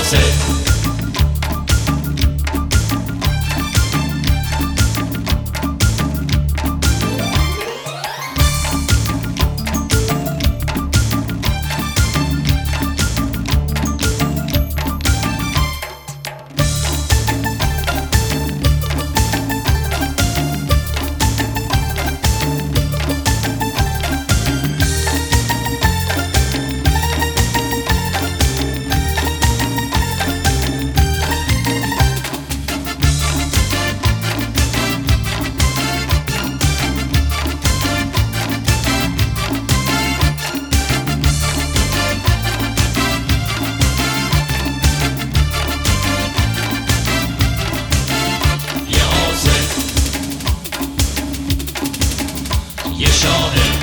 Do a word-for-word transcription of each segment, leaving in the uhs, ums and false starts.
یه شاهد،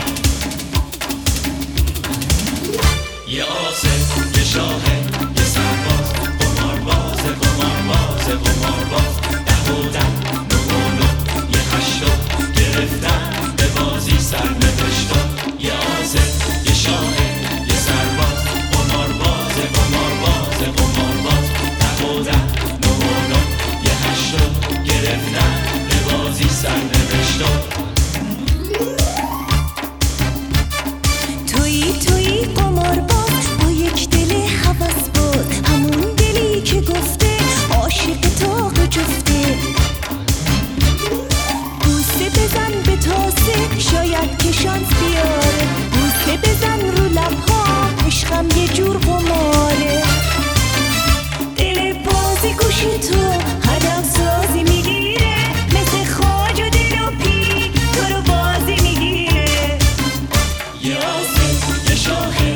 یه آسد، یه شاهد، یه سرباز، قمارباز، قمارباز، قمارباز، ده و ده، نه و نه، یه هشتا، گرفتن به بازی سرنوشتا. یه آسد، یه شاهد، یه سرباز، قمارباز، قمارباز، قمارباز، ده و ده، نه و نه، یه هشتا، گرفتن به بازی سرنوشتا. تویی تویی قمارباز با یک دل هوسباز، همون دلی که گفته عاشق تاق جفته. بوسه بزن به تاسه شاید که شانس بیاره، بوسه بزن رو لبها عشقم یه جور قماره. دل بازی گوش تو هدف سازی میگیره، مثل خواج و دل و پی تو رو بازی میگیره. یه آسد، یه شاهد،